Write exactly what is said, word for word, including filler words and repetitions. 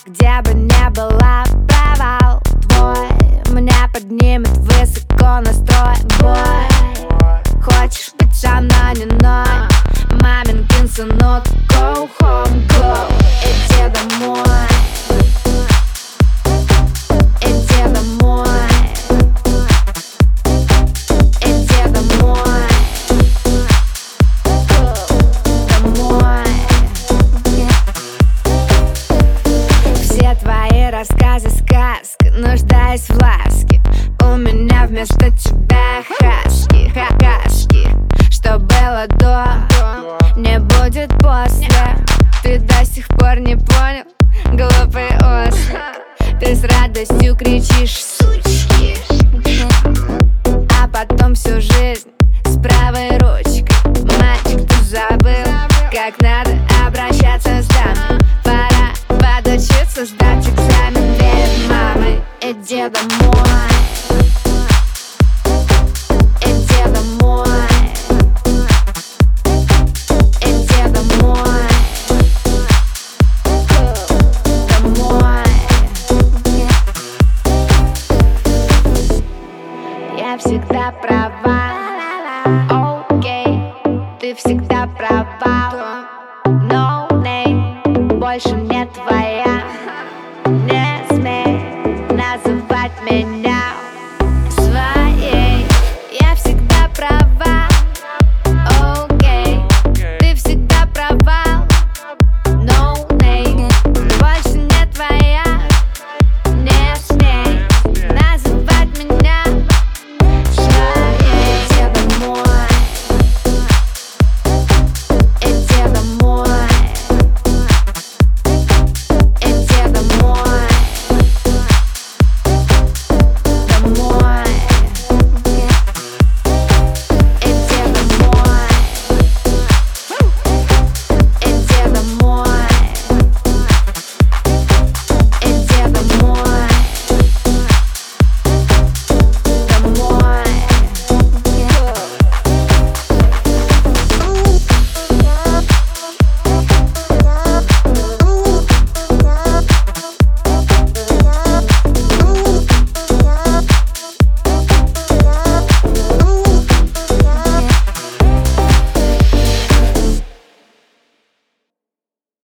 Где бы не была, провал твой меня поднимет высоко настрой. Бой, хочешь быть со мной, не ной, маменькин сынок. Go home, go, иди домой. Иди домой. Иди домой. Домой. Все твои рассказы сказки, нуждаясь в ласке. У меня вместо тебя хаски, хакашки. Что было до, не будет после. Ты до сих пор не понял, глупый ослик. Ты с радостью кричишь «сучки», а потом всю жизнь с правой ручкой. Мальчик, ты забыл, как надо обращаться с дамой. Пора подучиться, сдать экзамен перед мамой. Иди домой. Иди домой. Иди домой. Домой. Я всегда права. Окей, ты всегда права. No name, больше не